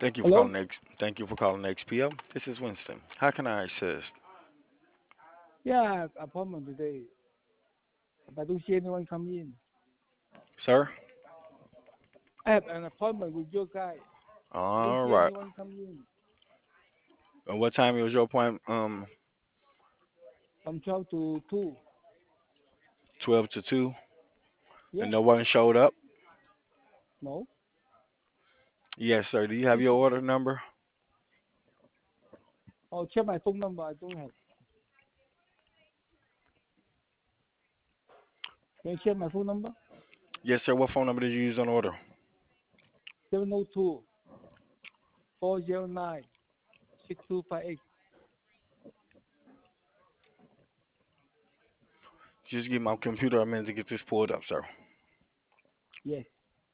Hello? Thank you for calling XPO. This is Winston. How can I assist? Yeah, I have appointment today, but I don't see anyone come in. Sir? I have an appointment with your guy. I don't All see right. anyone come in. What time was your appointment? From 12 to 2. 12 to 2, and Yeah, no one showed up? no. Yes, sir. Do you have This, your order number? I'll check my phone number. I don't have. Can you check my phone number? Yes, sir. What phone number did you use on order? 702-409-6258. Just give my computer a minute to get this pulled up, sir. Yes.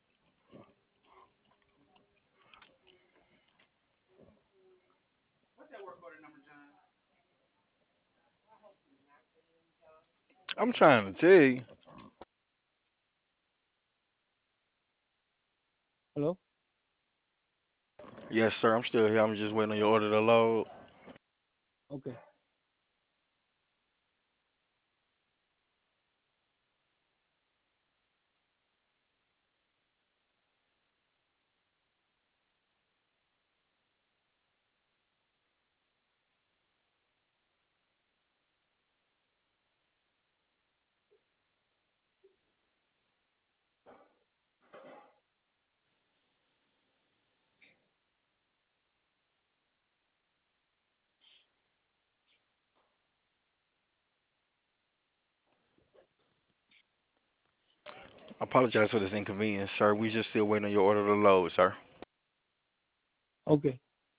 I'm trying to tell you. Hello? Yes, sir. I'm still here. I'm just waiting on your order to load. Okay. I apologize for this inconvenience, sir. We just still waiting on your order to load, sir. Okay.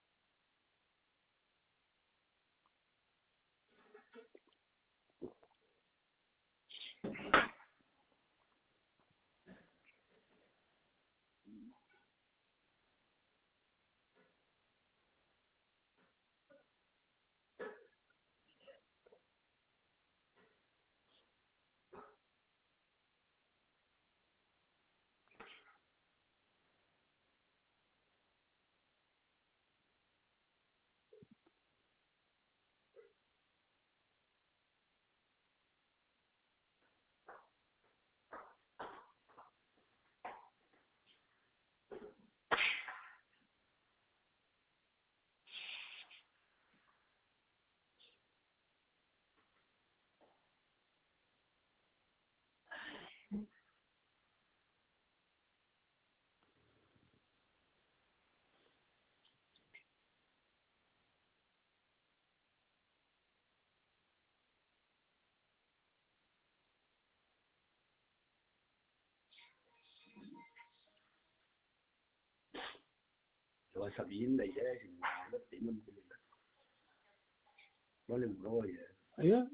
Ấy á,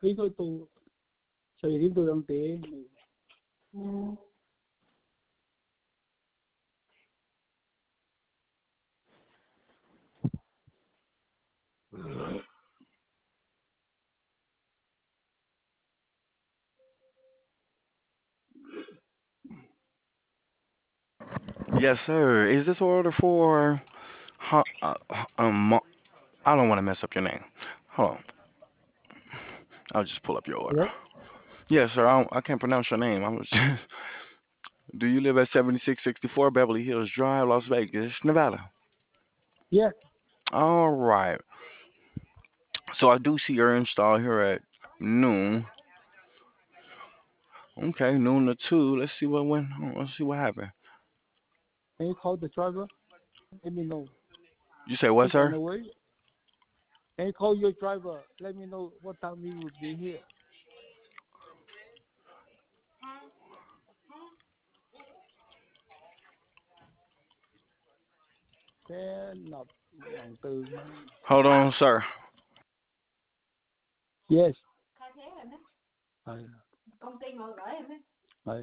應該到12點到2點。 Yes, sir. Is this order for? I don't want to mess up your name. Hold on. I'll just pull up your order. Hello? Yes, sir. I can't pronounce your name. I was just. Do you live at 7664 Beverly Hills Drive, Las Vegas, Nevada? Yeah. All right. So I do see your install here at noon. Okay, noon to two. Let's see what went. Let's see what happened. Can you call the driver? Let me know. You say what, He's on sir? the way. Can you call your driver? Let me know what time he will be here. Thế nộp bằng từ Hold on, sir. yes. Ờ, ờ.